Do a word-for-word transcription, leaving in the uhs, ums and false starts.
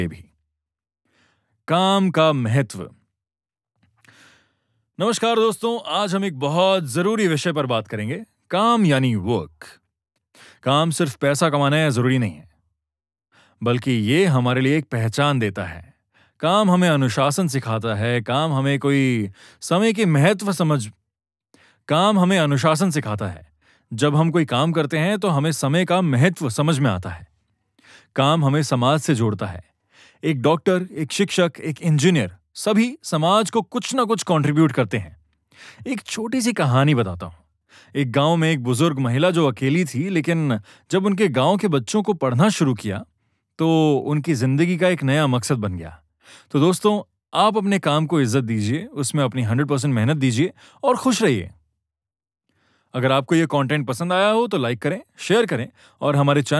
भी काम का महत्व। नमस्कार दोस्तों, आज हम एक बहुत जरूरी विषय पर बात करेंगे। काम यानी वर्क। काम सिर्फ पैसा कमाना है जरूरी नहीं है, बल्कि ये हमारे लिए एक पहचान देता है। काम हमें अनुशासन सिखाता है। काम हमें कोई समय के महत्व समझ काम हमें अनुशासन सिखाता है। जब हम कोई काम करते हैं तो हमें समय का महत्व समझ में आता है। काम हमें समाज से जोड़ता है। एक डॉक्टर, एक शिक्षक, एक इंजीनियर, सभी समाज को कुछ ना कुछ कंट्रीब्यूट करते हैं। एक छोटी सी कहानी बताता हूं। एक गांव में एक बुजुर्ग महिला जो अकेली थी, लेकिन जब उनके गांव के बच्चों को पढ़ना शुरू किया तो उनकी जिंदगी का एक नया मकसद बन गया। तो दोस्तों, आप अपने काम को इज्जत दीजिए, उसमें अपनी हंड्रेड परसेंट मेहनत दीजिए और खुश रहिए। अगर आपको यह कंटेंट पसंद आया हो तो लाइक करें, शेयर करें और हमारे चैनल